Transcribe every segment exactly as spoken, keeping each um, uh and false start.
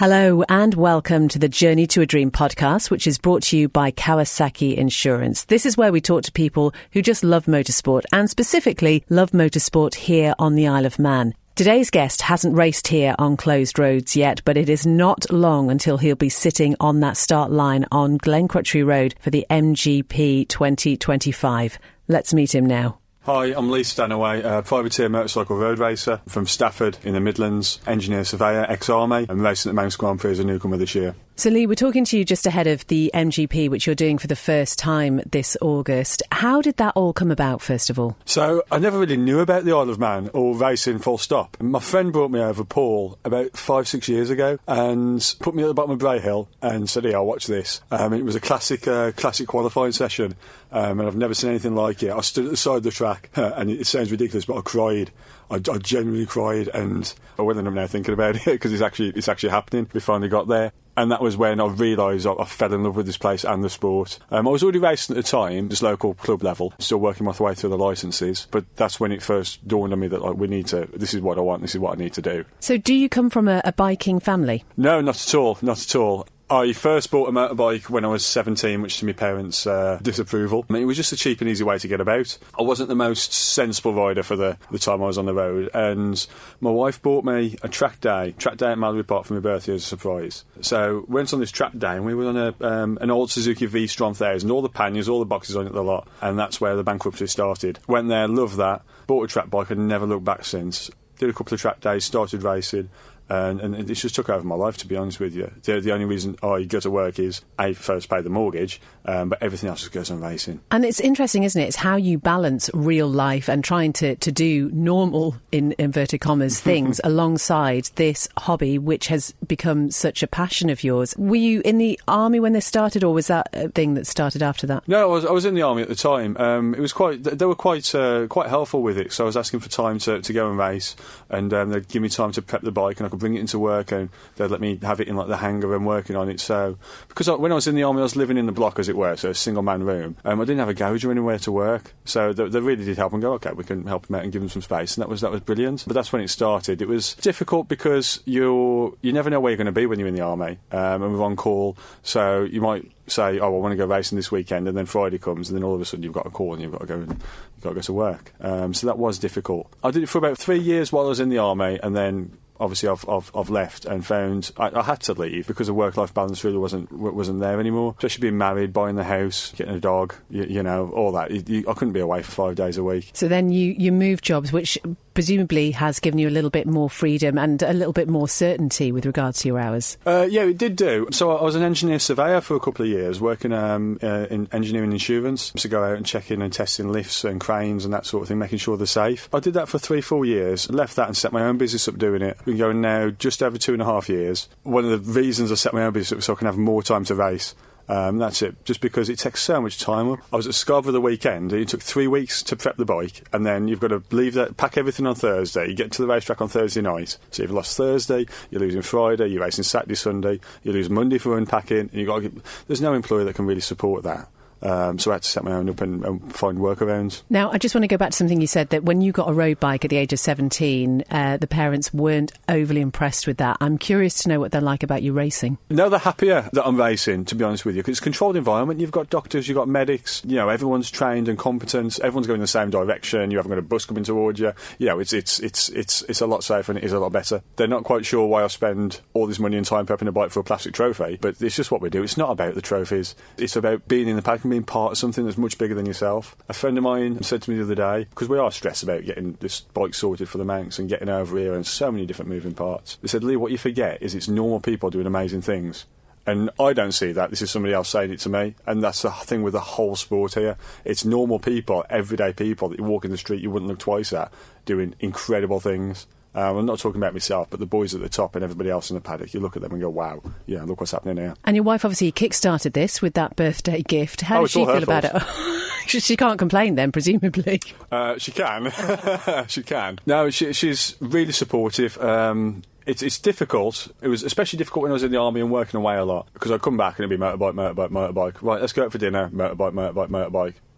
Hello and welcome to the Journey to a Dream podcast, which is brought to you by Kawasaki Insurance. This is where we talk to people who just love motorsport and specifically love motorsport here on the Isle of Man. Today's guest hasn't raced here on closed roads yet, but it is not long until he'll be sitting on that start line on Glencrutchery Road for the M G P twenty twenty-five. Let's meet him now. Hi, I'm Lee Stanaway, a privateer motorcycle road racer from Stafford in the Midlands, engineer surveyor, ex-army, and racing at Manx Grand Prix as a newcomer this year. So Lee, we're talking to you just ahead of the M G P, which you're doing for the first time this August. How did that all come about, first of all? So, I never really knew about the Isle of Man or racing full stop. My friend brought me over, Paul, about five, six years ago and put me at the bottom of Bray Hill and said, "Yeah, I'll watch this." Um, it was a classic uh, classic qualifying session um, and I've never seen anything like it. I stood at the side of the track and it sounds ridiculous, but I cried. I, I genuinely cried, and I wouldn't have now thinking about it because it's actually it's actually happening. We finally got there. And that was when I realised I, I fell in love with this place and the sport. Um, I was already racing at the time, just local club level, still working my way through the licences. But that's when it first dawned on me that like, we need to. This is what I want. This is what I need to do. So, do you come from a, a biking family? No, not at all. Not at all. I first bought a motorbike when I was seventeen, which to my parents' uh, disapproval. I mean, it was just a cheap and easy way to get about. I wasn't the most sensible rider for the, the time I was on the road, and my wife bought me a track day, track day at Mallory Park for my birthday as a surprise. So we went on this track day, and we were on a, um, an old Suzuki V-Strom one thousand, all the panniers, all the boxes on it, the lot, and that's where the bankruptcy started. Went there, loved that, bought a track bike, and never looked back since. Did a couple of track days, started racing. And, and it just took over my life, to be honest with you. The, the only reason I go to work is, A, first pay the mortgage, um, but everything else just goes on racing. And it's interesting, isn't it? It's how you balance real life and trying to, to do normal, in inverted commas, things alongside this hobby, which has become such a passion of yours. Were you in the army when this started, or was that a thing that started after that? No, I was, I was in the army at the time. Um, it was quite, they were quite uh, quite helpful with it, so I was asking for time to, to go and race, and um, they'd give me time to prep the bike, and I could bring it into work, and they'd let me have it in like the hangar and working on it. So because I, when I was in the army, I was living in the block, as it were, so a single man room. Um, I didn't have a garage or anywhere to work, so they, they really did help and go, okay, we can help them out and give them some space, and that was that was brilliant. But that's when it started. It was difficult because you you never know where you're going to be when you're in the army, um, and we're on call, so you might say, oh, I want to go racing this weekend, and then Friday comes, and then all of a sudden you've got a call and you've got to go and you've got to go to work. Um, so that was difficult. I did it for about three years while I was in the army, and then obviously I've, I've, I've left and found I, I had to leave because the work-life balance really wasn't wasn't there anymore. Especially being married, buying the house, getting a dog, you, you know, all that. You, you, I couldn't be away for five days a week. So then you, you moved jobs, which presumably has given you a little bit more freedom and a little bit more certainty with regards to your hours. Uh, yeah, it did do. So I was an engineer surveyor for a couple of years, working um, uh, in engineering insurance, to go out and check in and testing lifts and cranes and that sort of thing, making sure they're safe. I did that for three, four years, left that and set my own business up doing it. Been going now just over two and a half years. One of the reasons I set my own business up was so I can have more time to race. Um, that's it, just because it takes so much time up. I was at Scarborough the weekend, and it took three weeks to prep the bike, and then you've got to leave that, pack everything on Thursday. You get to the racetrack on Thursday night, so you've lost Thursday, you're losing Friday, you're racing Saturday, Sunday, you lose Monday for unpacking, and you got to get, there's no employer that can really support that. Um, so I had to set my own up and, and find workarounds. Now, I just want to go back to something you said, that when you got a road bike at the age of seventeen, uh, the parents weren't overly impressed with that. I'm curious to know what they're like about you racing. No, they're happier that I'm racing, to be honest with you, because it's a controlled environment. You've got doctors, you've got medics, you know, everyone's trained and competent, everyone's going in the same direction, you haven't got a bus coming towards you. You know, it's, it's, it's, it's, it's a lot safer and it is a lot better. They're not quite sure why I spend all this money and time prepping a bike for a plastic trophy, but it's just what we do. It's not about the trophies. It's about being in the paddock and being part of something that's much bigger than yourself. A friend of mine said to me the other day, because we are stressed about getting this bike sorted for the Manx and getting over here and so many different moving parts. They said, Lee, what you forget is it's normal people doing amazing things. And I don't see that. This is somebody else saying it to me. And that's the thing with the whole sport here. It's normal people, everyday people that you walk in the street you wouldn't look twice at, doing incredible things. Um, I'm not talking about myself, but the boys at the top and everybody else in the paddock, you look at them and go, wow, yeah, look what's happening here. And your wife obviously kick-started this with that birthday gift. How oh, does she feel about it? She can't complain then, presumably. Uh, she can. She can. No, she, she's really supportive. Um, it's, it's difficult. It was especially difficult when I was in the army and working away a lot, because I'd come back and it'd be motorbike, motorbike, motorbike. Right, let's go out for dinner, motorbike, motorbike, motorbike.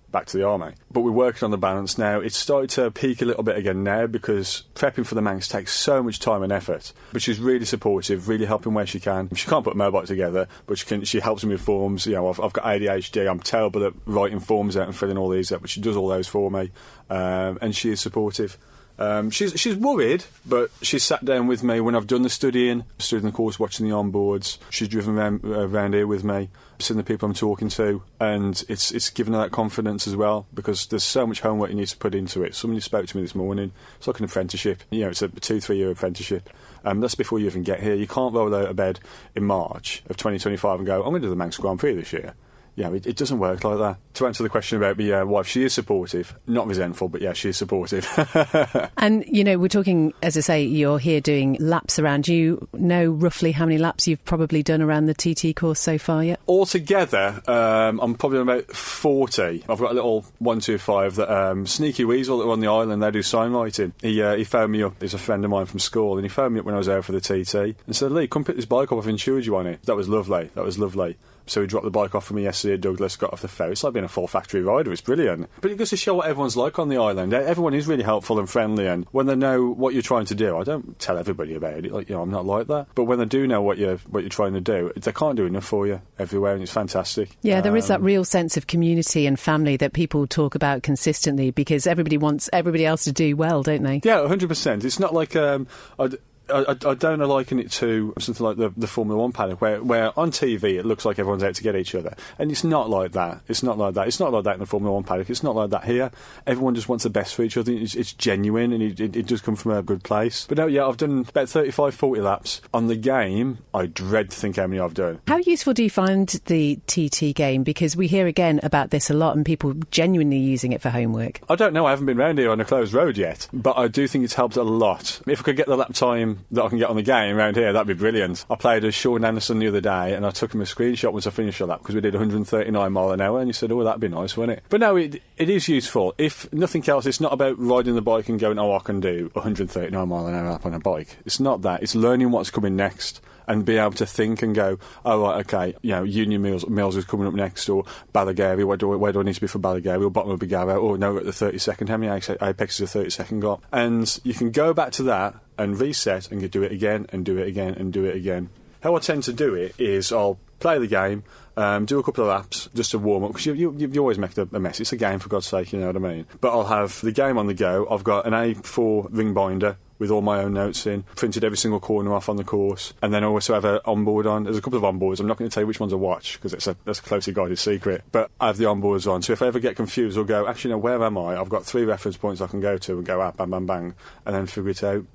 back to the army. But we're working on the balance now. It's started to peak a little bit again now because prepping for the Manx takes so much time and effort. But she's really supportive, really helping where she can. She can't put a motorbike together, but she can. She helps me with forms. You know, I've, I've got A D H D. I'm terrible at writing forms out and filling all these out, but she does all those for me, um, and she is supportive. Um, she's she's worried, but she's sat down with me when I've done the studying, studying the course, watching the onboards. She's driven around, uh, around here with me, seeing the people I'm talking to, and it's it's given her that confidence as well, because there's so much homework you need to put into it. Somebody spoke to me this morning. It's like an apprenticeship. You know, it's a two, three year apprenticeship. Um, that's before you even get here. You can't roll out of bed in March of twenty twenty-five and go, I'm going to do the Manx Grand Prix this year. Yeah, it, it doesn't work like that. To answer the question about my uh, wife, she is supportive. Not resentful, but yeah, she is supportive. And, you know, we're talking, as I say, you're here doing laps around. Do you know roughly how many laps you've probably done around the T T course so far yet? Altogether, um, I'm probably on about forty. I've got a little one two five that um, Sneaky Weasel that are on the island, they do signwriting. He, uh, he phoned me up, he's a friend of mine from school, and he phoned me up when I was out for the T T and said, Lee, come pick this bike up, I've insured you on it. That was lovely, that was lovely. So he dropped the bike off for me yesterday at Douglas, got off the ferry. It's like being a full factory rider, it's brilliant. But it goes to show what everyone's like on the island. Everyone is really helpful and friendly, and when they know what you're trying to do, I don't tell everybody about it, like, you know, I'm not like that. But when they do know what you're, what you're trying to do, they can't do enough for you everywhere, and it's fantastic. Yeah, there um, is that real sense of community and family that people talk about consistently, because everybody wants everybody else to do well, don't they? Yeah, one hundred percent. It's not like... Um, I'd, I, I don't liken it to something like the, the Formula One paddock, where, where on T V it looks like everyone's out to get each other, and it's not like that. It's not like that. It's not like that in the Formula One paddock. It's not like that here. Everyone just wants the best for each other. It's, it's genuine, and it, it, it does come from a good place. But no, yeah, I've done about thirty-five, forty laps on the game. I dread to think how many I've done. How useful do you find the T T game? Because we hear again about this a lot, and people genuinely using it for homework. I don't know. I haven't been round here on a closed road yet, but I do think it's helped a lot. If I could get the lap time that I can get on the game around here, that'd be brilliant. I played as Sean Anderson the other day, and I took him a screenshot once I finished a lap, because we did one hundred thirty-nine mile an hour, and he said, oh, that'd be nice, wouldn't it? But no, it, it is useful. If nothing else, it's not about riding the bike and going, oh, I can do one hundred thirty-nine mile an hour lap on a bike. It's not that. It's learning what's coming next, and be able to think and go, oh, right, OK, you know, Union Mills, Mills is coming up next, or Ballagary, where do, I, where do I need to be for Ballagary, or bottom of Bagara, or no, we're at the thirty-second, how many apexes has a thirty-second got? And you can go back to that and reset and do it again and do it again and do it again. How I tend to do it is I'll play the game, um, do a couple of laps just to warm up, because you, you, you always make a mess. It's a game, for God's sake, you know what I mean? But I'll have the game on the go. I've got an A four ring binder with all my own notes in, printed every single corner off on the course, and then I also have an onboard on. There's a couple of onboards. I'm not going to tell you which ones I watch, because it's a, that's a closely guarded secret, but I have the onboards on, so if I ever get confused, I'll go, actually, no, where am I? I've got three reference points I can go to and go, ah, bang, bang, bang, and then figure it out.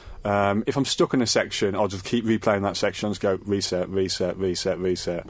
Um, if I'm stuck in a section, I'll just keep replaying that section. I'll just go reset, reset, reset, reset.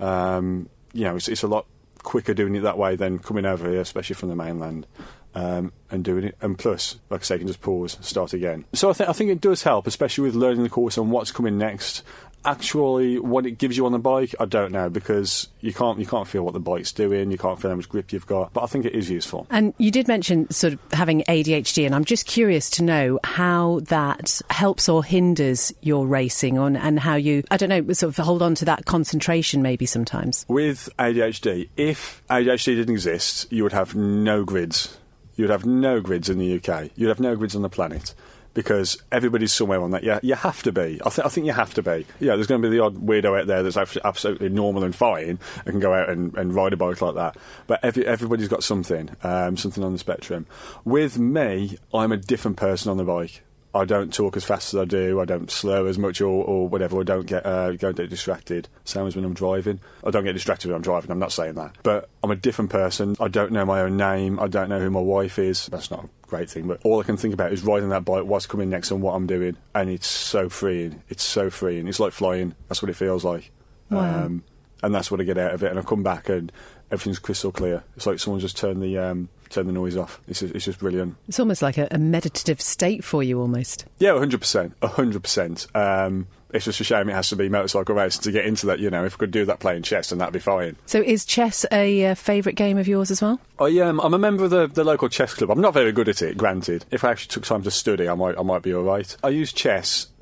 Um, you know, it's, it's a lot quicker doing it that way than coming over here, especially from the mainland, um, and doing it. And plus, like I say, you can just pause, start again. So I, th- I think it does help, especially with learning the course and what's coming next. Actually, what it gives you on the bike, I don't know, because you can't you can't feel what the bike's doing, you can't feel how much grip you've got, but I think it is useful. And you did mention sort of having A D H D, and I'm just curious to know how that helps or hinders your racing, on and how you, I don't know, sort of hold on to that concentration maybe sometimes. With A D H D, if A D H D didn't exist, you would have no grids. You would have no grids in the U K. You'd have no grids on the planet. Because everybody's somewhere on that. Yeah, you have to be. I, th- I think you have to be. Yeah, there's going to be the odd weirdo out there that's absolutely normal and fine and can go out and, and ride a bike like that. But every, everybody's got something, um, something on the spectrum. With me, I'm a different person on the bike. I don't talk as fast as I do. I don't slur as much, or, or whatever. I don't get uh, go get distracted. Same as when I'm driving. I don't get distracted when I'm driving. I'm not saying that, but I'm a different person. I don't know my own name. I don't know who my wife is. That's not a great thing, but all I can think about is riding that bike, what's coming next, and what I'm doing. And it's so freeing. It's so freeing. It's like flying. That's what it feels like. Wow. Um, and that's what I get out of it. And I come back and everything's crystal clear. It's like someone just turned the um, turn the noise off. It's just, it's just brilliant. It's almost like a, a meditative state for you, almost. Yeah, one hundred percent. one hundred percent. Um, it's just a shame it has to be motorcycle racing to get into that. You know, if I could do that playing chess, then that'd be fine. So is chess a uh, favourite game of yours as well? I, um, I'm a member of the, the local chess club. I'm not very good at it, granted. If I actually took time to study, I might I might be all right. I use chess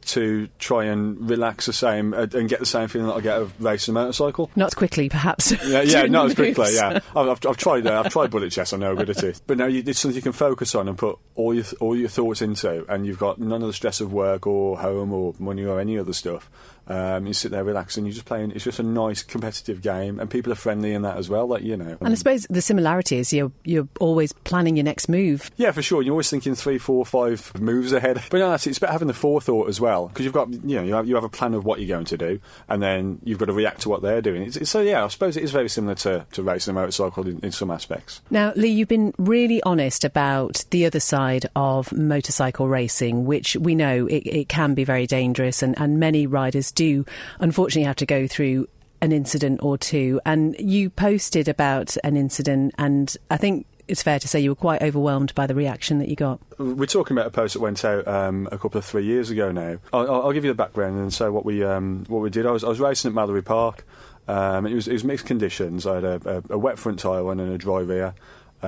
to try and relax the same uh, and get the same feeling that I get of racing a motorcycle. Not as quickly, perhaps. Yeah, yeah, not as quickly. Yeah, I've, I've, I've tried. Uh, I've tried bullet chess. I'm no good at it. But no, you, it's something you can focus on and put all your all your thoughts into, and you've got none of the stress of work or home or money or any other stuff. Um, you sit there relaxing, you're just playing. It's just a nice competitive game, and people are friendly in that as well. Like you know, and I suppose the similarity is you're you're always planning your next move. Yeah, for sure. You're always thinking three, four, five moves ahead. But no, it's about having the forethought as well, because you've got you know you have, you have a plan of what you're going to do, and then you've got to react to what they're doing. It's, it's, so yeah, I suppose it is very similar to, to racing a motorcycle in, in some aspects. Now, Lee, you've been really honest about the other side of motorcycle racing, which we know it, it can be very dangerous, and, and many riders do unfortunately have to go through an incident or two. And you posted about an incident, and I think it's fair to say you were quite overwhelmed by the reaction that you got. We're talking about a post that went out um, a couple of three years ago now. I'll, I'll give you the background and say what we um, what we did. I was, I was racing at Mallory Park. Um, it was it was mixed conditions. I had a, a, a wet front tyre on and a dry rear.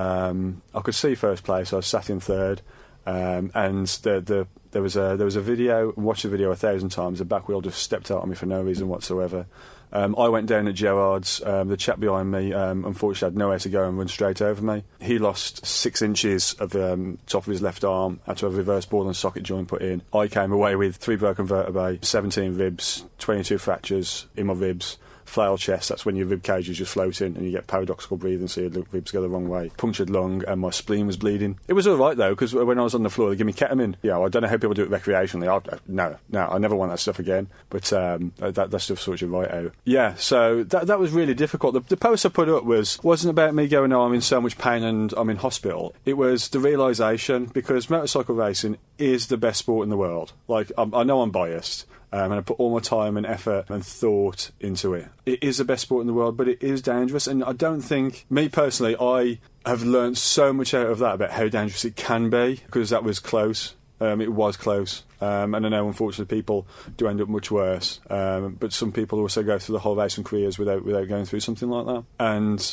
Um, I could see first place. I was sat in third, um, and the, the there was a there was a video. Watched the video a thousand times. The back wheel just stepped out on me for no reason whatsoever. Um, I went down at Gerrard's. Um, the chap behind me, um, unfortunately, had nowhere to go and run straight over me. He lost six inches of the um, top of his left arm, had to have a reverse ball and socket joint put in. I came away with three broken vertebrae, seventeen ribs, twenty-two fractures in my ribs. Flail chest, that's when your rib cage is just floating and you get paradoxical breathing, so your ribs go the wrong way. Punctured lung, and my spleen was bleeding. It was all right though, because when I was on the floor they gave me ketamine. Yeah, I don't know how people do it recreationally. I, no, no, I never want that stuff again. But um, that, that stuff sorts you right out. Yeah, so that that was really difficult. The, the post I put up was wasn't about me going, oh, I'm in so much pain and I'm in hospital. It was the realisation, because motorcycle racing is the best sport in the world. Like, I, I know I'm biased. Um, and I put all my time and effort and thought into it. It is the best sport in the world, but it is dangerous. And I don't think, me personally, I have learned so much out of that about how dangerous it can be, because that was close. Um, it was close. Um, and I know, unfortunately, people do end up much worse. Um, but some people also go through the whole racing careers without without going through something like that. And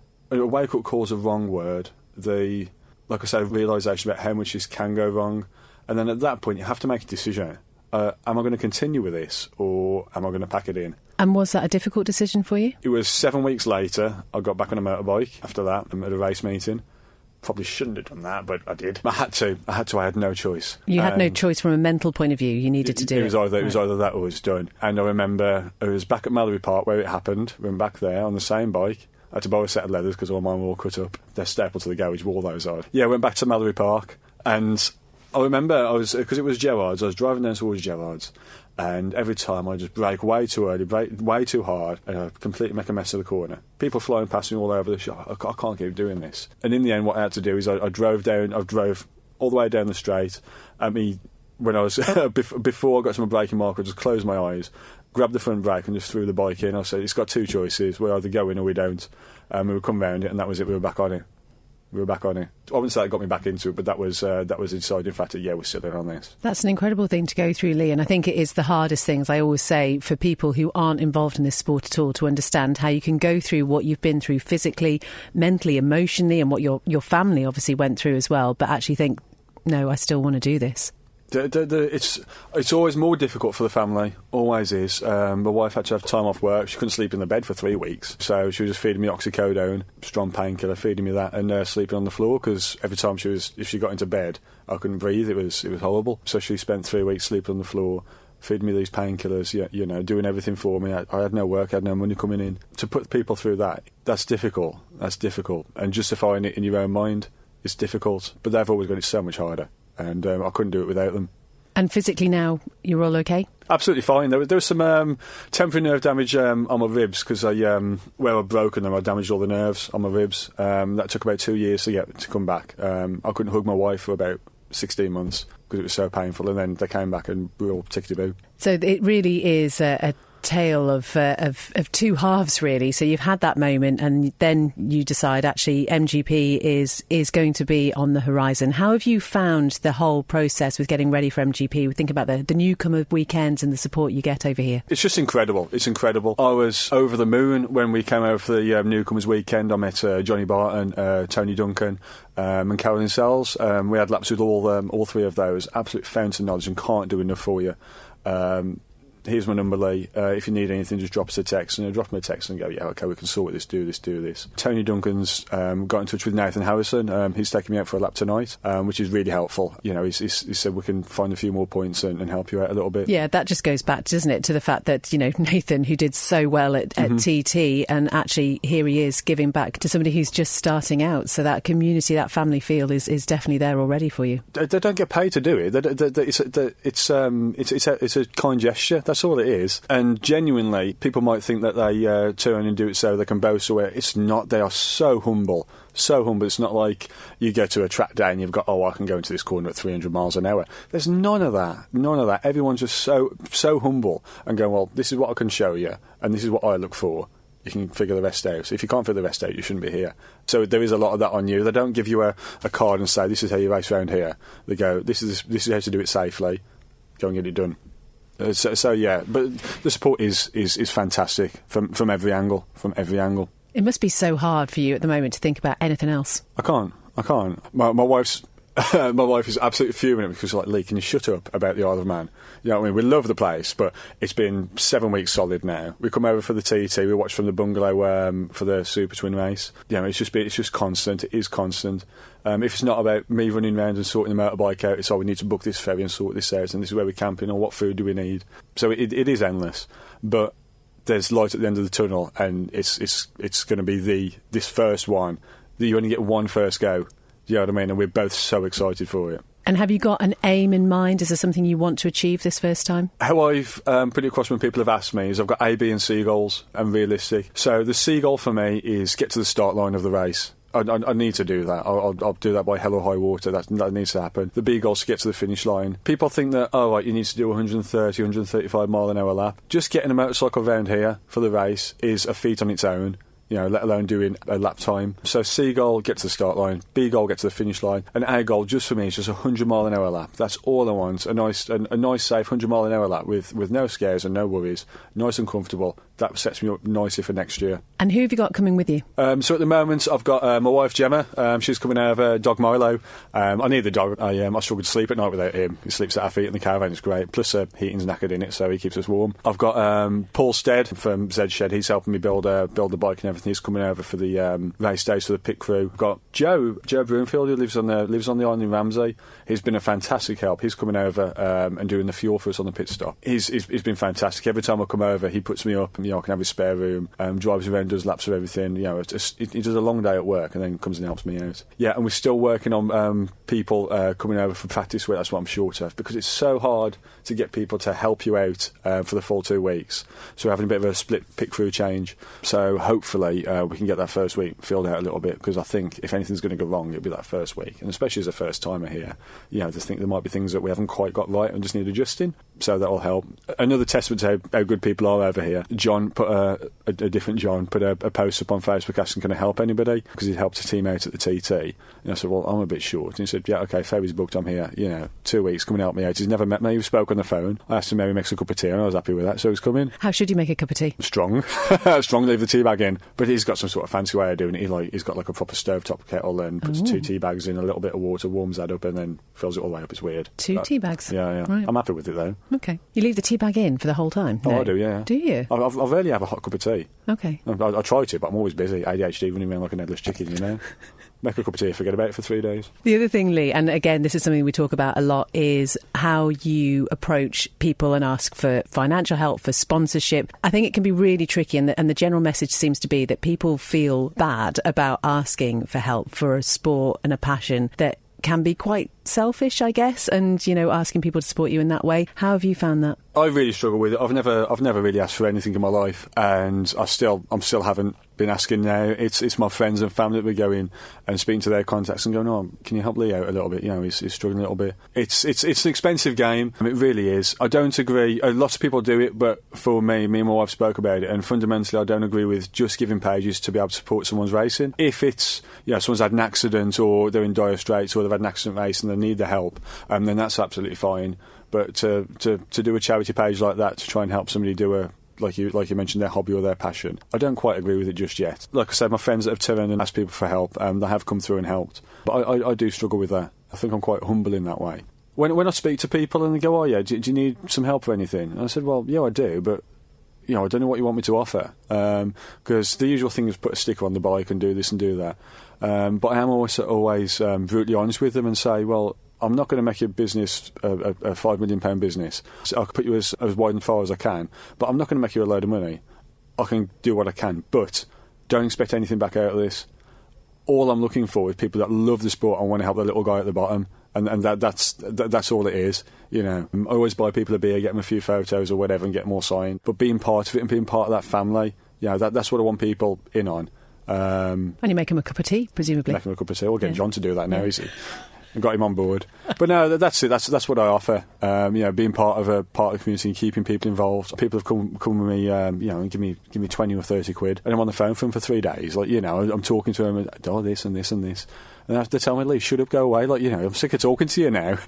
a wake-up call is a wrong word. The, like I said, realisation about how much this can go wrong. And then at that point, you have to make a decision. Uh, am I going to continue with this, or am I going to pack it in? And was that a difficult decision for you? It was seven weeks later. I got back on a motorbike after that at a race meeting. Probably shouldn't have done that, but I did. I had to. I had to. I had no choice. You had um, no choice from a mental point of view. You needed it, to do it. Was it. Either, it was either that or it was done. And I remember it was back at Mallory Park where it happened. We went back there on the same bike. I had to borrow a set of leathers because all mine were all cut up. They're stapled to the garage wall, those are. Yeah, I went back to Mallory Park, and I remember I was, because it was Gerrard's, I was driving down towards Gerrard's, and every time I just brake way too early, brake way too hard, and I completely make a mess of the corner. People flying past me all over the shop. I can't keep doing this. And in the end, what I had to do is I, I drove down, I drove all the way down the straight. I mean, when I was, before I got to my braking marker, I just closed my eyes, grabbed the front brake and just threw the bike in. I said, it's got two choices. We either go in or we don't. And we would come round it, and that was it. We were back on it. We were back on it. I wouldn't say that got me back into it, but that was uh, that was a deciding factor. Yeah, we're still in on this. That's an incredible thing to go through, Lee, and I think it is the hardest things, I always say, for people who aren't involved in this sport at all, to understand how you can go through what you've been through physically, mentally, emotionally, and what your, your family obviously went through as well, but actually think, no, I still want to do this. The, the, the, it's it's always more difficult for the family, always is. Um, my wife had to have time off work. She couldn't sleep in the bed for three weeks, so she was just feeding me oxycodone, strong painkiller, feeding me that, and uh, sleeping on the floor, because every time she was, if she got into bed, I couldn't breathe. It was it was horrible. So she spent three weeks sleeping on the floor, feeding me these painkillers, you, you know, doing everything for me. I, I had no work, I had no money coming in. To put people through that, that's difficult. That's difficult, and justifying it in your own mind is difficult. But they've always got it so much harder. And um, I couldn't do it without them. And physically now, you're all okay? Absolutely fine. There was, there was some um, temporary nerve damage um, on my ribs, because I, um, where I'd broken them, I damaged all the nerves on my ribs. Um, that took about two years to get to come back. Um, I couldn't hug my wife for about sixteen months because it was so painful, and then they came back and we were all tickety-boo. So it really is a... a tale of, uh, of of two halves, really. So you've had that moment, and then you decide actually M G P is is going to be on the horizon. How have you found the whole process with getting ready for M G P? We think about the, the newcomer weekends and the support you get over here. It's just incredible. It's incredible. I was over the moon when we came over for the um, newcomers weekend. I met uh, Johnny Barton, uh, Tony Duncan, um, and Carolyn Sells. Um, we had laps with all um, all three of those. Absolute fountain knowledge, and can't do enough for you. Um, here's my number, Lee. Uh, if you need anything, just drop us a text. And you know, drop me a text and go, yeah, okay, we can sort this, do this, do this. Tony Duncan's um, got in touch with Nathan Harrison. Um, he's taking me out for a lap tonight, um, which is really helpful. You know, he's, he's, he said we can find a few more points and, and help you out a little bit. Yeah, that just goes back, doesn't it, to the fact that, you know, Nathan, who did so well at, at mm-hmm. T T, and actually here he is giving back to somebody who's just starting out. So that community, that family feel is, is definitely there already for you. They, they don't get paid to do it. They, they, they, it's, they, it's, um, it's, it's, a, it's a kind gesture. That's all it is. And genuinely, people might think that they uh, turn and do it so they can boast away. It's not. They are so humble, so humble. It's not like you go to a track day and you've got, oh, I can go into this corner at three hundred miles an hour. There's none of that. None of that. Everyone's just so so humble and going, well, this is what I can show you, and this is what I look for. You can figure the rest out. So if you can't figure the rest out, you shouldn't be here. So there is a lot of that on you. They don't give you a, a card and say, this is how you race around here. They go, this is this is how to do it safely. Go and get it done. Uh, so, so yeah, but the support is, is, is fantastic from from every angle, from every angle. It must be so hard for you at the moment to think about anything else. I can't, I can't. My, my wife's my wife is absolutely fuming because she's like, Lee, can you shut up about the Isle of Man? You know what I mean? We love the place, but it's been seven weeks solid now. We come over for the T T, we watch from the bungalow um, for the Super Twin race. You know, it's just been, it's just constant. It is constant. Um, if it's not about me running around and sorting the motorbike out, it's, oh, we need to book this ferry and sort this out, and this is where we're camping, or what food do we need? So it, it is endless, but there's light at the end of the tunnel, and it's it's it's going to be the this first one. You only get one first go. You know what I mean? And we're both so excited for it. And have you got an aim in mind? Is there something you want to achieve this first time? How I've um, put it across when people have asked me is I've got A, B and C goals, and realistic. So the C goal for me is get to the start line of the race. I, I, I need to do that. I'll, I'll, I'll do that by hell or high water. That, that needs to happen. The B goal is to get to the finish line. People think that, oh, right, you need to do one thirty, one thirty-five mile an hour lap. Just getting a motorcycle around here for the race is a feat on its own. You know, let alone doing a lap time. So C goal, get to the start line. B goal, get to the finish line. And A goal, just for me, is just a hundred mile an hour lap. That's all I want. A nice, a, a nice, safe hundred mile an hour lap with with no scares and no worries. Nice and comfortable. That sets me up nicely for next year. And who have you got coming with you? Um, so at the moment, I've got uh, my wife Gemma. Um, she's coming over. Dog Milo. Um, I need the dog. I um, I struggle to sleep at night without him. He sleeps at our feet in the caravan. It's great. Plus, uh, heating's knackered in it, so he keeps us warm. I've got um, Paul Stead from Z Shed. He's helping me build uh, build the bike and everything. He's coming over for the um, race days for the pit crew. I've got Joe Joe Broomfield, who lives on the lives on the island in Ramsey. He's been a fantastic help. He's coming over um, and doing the fuel for us on the pit stop. He's, he's he's been fantastic. Every time I come over, he puts me up. And, you know, I can have his spare room. Um, drives around, does laps of everything. You know, it's, it, he does a long day at work and then comes and helps me out. Yeah, and we're still working on um, people uh, coming over for practice week. That's what I'm short of, because it's so hard to get people to help you out uh, for the full two weeks. So we're having a bit of a split pit crew change. So hopefully uh, we can get that first week filled out a little bit, because I think if anything's going to go wrong, it'll be that first week. And especially as a first timer here, you know, I just think there might be things that we haven't quite got right and just need adjusting. So that'll help. Another testament to how, how good people are over here. John put a, a, a different John put a, a post up on Facebook asking, can I help anybody? Because he'd helped a team out at the T T. And I said, well, I'm a bit short. And he said, yeah, okay, ferry's booked, I'm here, you know, two weeks, come and help me out. He's never met me, we spoke on the phone. I asked him maybe makes a cup of tea, and I was happy with that, so he's coming. How should you make a cup of tea? Strong. Strong, leave the tea bag in. But he's got some sort of fancy way of doing it. He, like, he's got like a proper stovetop kettle and puts Ooh. two tea bags in, a little bit of water, warms that up, and then fills it all the way up. It's weird. Two but, tea bags? Yeah, yeah. Right. I'm happy with it, though. Okay. You leave the tea bag in for the whole time? Oh, no. I do, yeah. Do you? I, I, I rarely have a hot cup of tea. Okay. I, I, I try to, but I'm always busy. A D H D, running around like an headless chicken, you know. Make a cup of tea, forget about it for three days. The other thing, Lee, and again, this is something we talk about a lot, is how you approach people and ask for financial help, for sponsorship. I think it can be really tricky, and the, and the general message seems to be that people feel bad about asking for help for a sport and a passion that can be quite selfish, I guess, and, you know, asking people to support you in that way. How have you found that? I really struggle with it. I've never, I've never really asked for anything in my life, and I still, I'm still haven't been asking now. It's, it's my friends and family that we go in and speaking to their contacts and going, "Oh, can you help Lee out a little bit? You know, he's, he's struggling a little bit." It's, it's, it's an expensive game. I mean, it really is. I don't agree. A lot of people do it, but for me, me and my wife spoke about it, and fundamentally, I don't agree with just giving pages to be able to support someone's racing. If it's, you know, someone's had an accident, or they're in dire straits, or they've had an accident race and they need the help, um, then that's absolutely fine. But to, to to do a charity page like that to try and help somebody do a, like you like you mentioned, their hobby or their passion, I don't quite agree with it just yet. Like I said, my friends that have turned and asked people for help, um, they have come through and helped. But I, I, I do struggle with that. I think I'm quite humble in that way. When when I speak to people and they go, oh yeah, do, do you need some help or anything? And I said, well, yeah, I do, but you know, I don't know what you want me to offer, because um, the usual thing is put a sticker on the bike and do this and do that. Um, but I am always always um, brutally honest with them and say, well, I'm not going to make your business a, a, a five million pound business. So I can put you as, as wide and far as I can, but I'm not going to make you a load of money. I can do what I can, but don't expect anything back out of this. All I'm looking for is people that love the sport and want to help the little guy at the bottom. And, and that, that's that, that's all it is, you know. I always buy people a beer, get them a few photos or whatever, and get them all signed. But being part of it and being part of that family, you know, that, that's what I want people in on. Um, and you make them a cup of tea, presumably. Make them a cup of tea. We'll get yeah. John to do that now, yeah. is he? And got him on board. But no, that's it. That's that's what I offer. Um, you know, being part of a part of the community and keeping people involved. People have come come with me, um, you know, and give me give me twenty or thirty quid, and I'm on the phone for them for three days. Like, you know, I'm talking to them, and, oh, this and this and this. And they tell me, Lee, shut up, go away. Like, you know, I'm sick of talking to you now.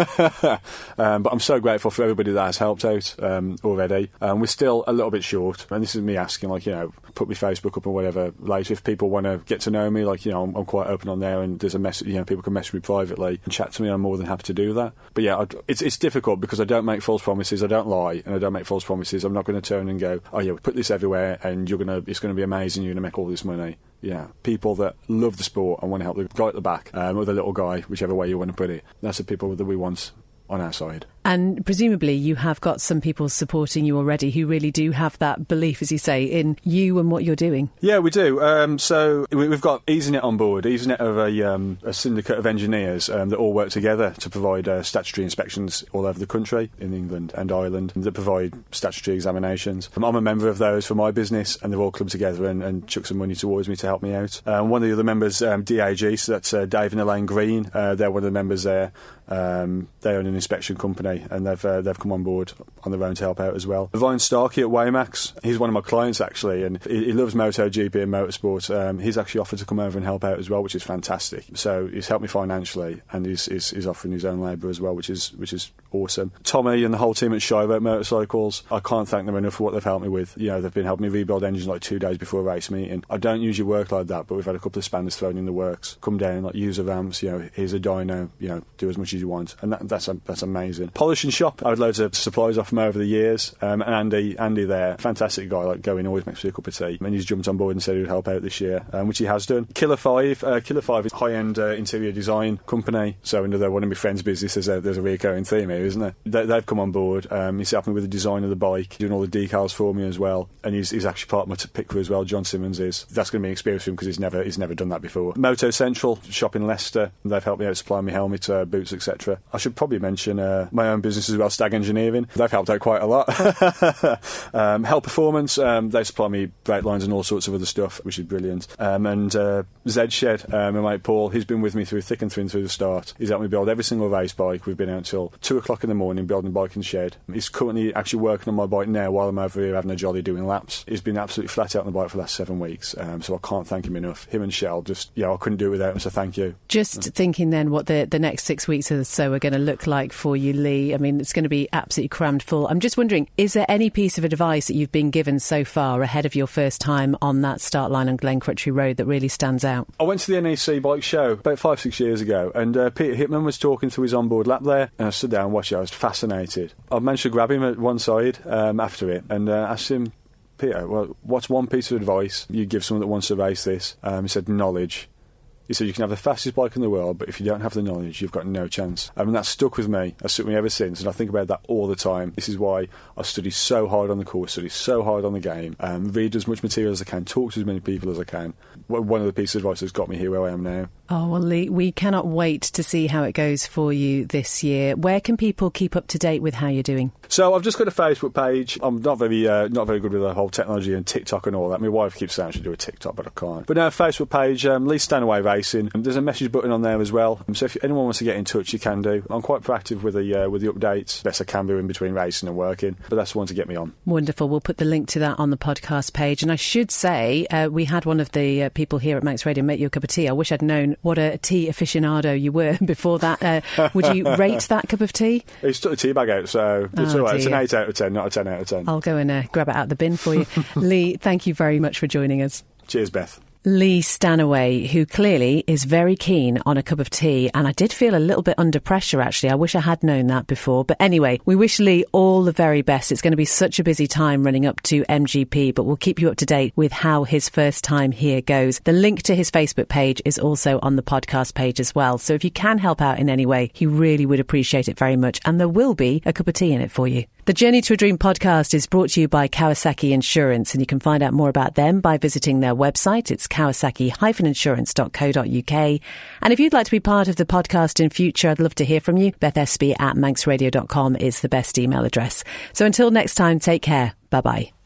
um, but I'm so grateful for everybody that has helped out um, already. Um, we're still a little bit short. And this is me asking, like, you know, put my Facebook up or whatever later. If people want to get to know me, like, you know, I'm, I'm quite open on there, and there's a message, you know, people can message me privately and chat to me. I'm more than happy to do that. But yeah, I'd, it's it's difficult because I don't make false promises. I don't lie, and I don't make false promises. I'm not going to turn and go, oh yeah, put this everywhere, and you're gonna, it's going to be amazing. You're going to make all this money. Yeah, people that love the sport and want to help the guy at the back, um, or the little guy, whichever way you want to put it. That's the people that we want on our side. And presumably you have got some people supporting you already who really do have that belief, as you say, in you and what you're doing. Yeah, we do. Um, so we've got EasyNet on board. EasyNet are a, um, a syndicate of engineers um, that all work together to provide uh, statutory inspections all over the country, in England and Ireland, that provide statutory examinations. Um, I'm a member of those for my business, and they've all clubbed together and, and chucked some money towards me to help me out. Um, one of the other members, um, D A G, so that's uh, Dave and Elaine Green, uh, they're one of the members there. Um, they own an inspection company, and they've uh, they've come on board on their own to help out as well. Vine Starkey at Waymax, he's one of my clients actually, and he, he loves MotoGP and motorsport. Um, he's actually offered to come over and help out as well, which is fantastic. So he's helped me financially, and he's, he's, he's offering his own labour as well, which is which is awesome. Tommy and the whole team at Shivote Motorcycles, I can't thank them enough for what they've helped me with. You know, they've been helping me rebuild engines like two days before a race meeting. I don't usually work like that, but we've had a couple of spanners thrown in the works. Come down, like, use the ramps, you know, here's a dyno, you know, do as much as you want. And that, that's that's amazing. Polishing shop, I had loads of supplies off him over the years, um, and Andy Andy there, fantastic guy, like going always makes me a cup of tea, and he's jumped on board and said he would help out this year, um, which he has done. Killer five, uh, Killer five is a high-end uh, interior design company, so another one of my friends' business, there's a, there's a recurring theme here, isn't there? They, they've come on board, um, he's helping me with the design of the bike, doing all the decals for me as well, and he's, he's actually part of my t- pit crew as well. John Simmons is. That's going to be an experience for him because he's never he's never done that before. Moto Central, shop in Leicester, they've helped me out supplying me helmet, uh, boots, et cetera. I should probably mention uh, my own business as well, Stag Engineering. They've helped out quite a lot. um, Hell Performance, um, they supply me brake lines and all sorts of other stuff, which is brilliant. Um, and uh, Z Shed, um, my mate Paul, he's been with me through thick and thin through the start. He's helped me build every single race bike. We've been out till two o'clock in the morning building the bike in the shed. He's currently actually working on my bike now while I'm over here having a jolly doing laps. He's been absolutely flat out on the bike for the last seven weeks, um, so I can't thank him enough. Him and Shell, just, yeah, I couldn't do it without him, so thank you. Just mm. thinking then what the, the next six weeks or so are going to look like for you, Lee. I mean, it's going to be absolutely crammed full. I'm just wondering, is there any piece of advice that you've been given so far ahead of your first time on that start line on Glen Crutchley Road that really stands out? I went to the N E C bike show about five, six years ago, and uh, Peter Hitman was talking through his onboard lap there, and I stood down and watched it. I was fascinated. I managed to grab him at one side um, after it and uh, asked him, Peter, well, what's one piece of advice you give someone that wants to race this? Um, he said, knowledge. He said, you can have the fastest bike in the world, but if you don't have the knowledge, you've got no chance. I mean, that's stuck with me. That's stuck with me ever since, and I think about that all the time. This is why I study so hard on the course, study so hard on the game, um, read as much material as I can, talk to as many people as I can. One of the pieces of advice that's got me here where I am now. Oh, well, Lee, we cannot wait to see how it goes for you this year. Where can people keep up to date with how you're doing? So I've just got a Facebook page. I'm not very uh, not very good with the whole technology and TikTok and all that. My wife keeps saying I should do a TikTok, but I can't. But now, Facebook page, um, Lee Stanaway Racing. Um, there's a message button on there as well. Um, so if anyone wants to get in touch, you can do. I'm quite proactive with the uh, with the updates. Best I can be in between racing and working. But that's the one to get me on. Wonderful. We'll put the link to that on the podcast page. And I should say, uh, we had one of the uh, people here at Manx Radio make you a cup of tea. I wish I'd known what a tea aficionado you were before that. Uh, would you rate that cup of tea? He's took the tea bag out, so it's oh, all right. Dear. It's an eight out of ten, not a ten out of ten. I'll go and uh, grab it out of the bin for you. Lee, thank you very much for joining us. Cheers, Beth. Lee Stanaway, who clearly is very keen on a cup of tea, and I did feel a little bit under pressure actually. I wish I had known that before. But anyway, we wish Lee all the very best. It's going to be such a busy time running up to M G P, but we'll keep you up to date with how his first time here goes. The link to his Facebook page is also on the podcast page as well. So if you can help out in any way, he really would appreciate it very much. And there will be a cup of tea in it for you. The Journey to a Dream podcast is brought to you by Kawasaki Insurance, and you can find out more about them by visiting their website. It's kawasaki dash insurance dot co dot uk. And if you'd like to be part of the podcast in future, I'd love to hear from you. Beth Espy at manx radio dot com is the best email address. So until next time, take care. Bye-bye.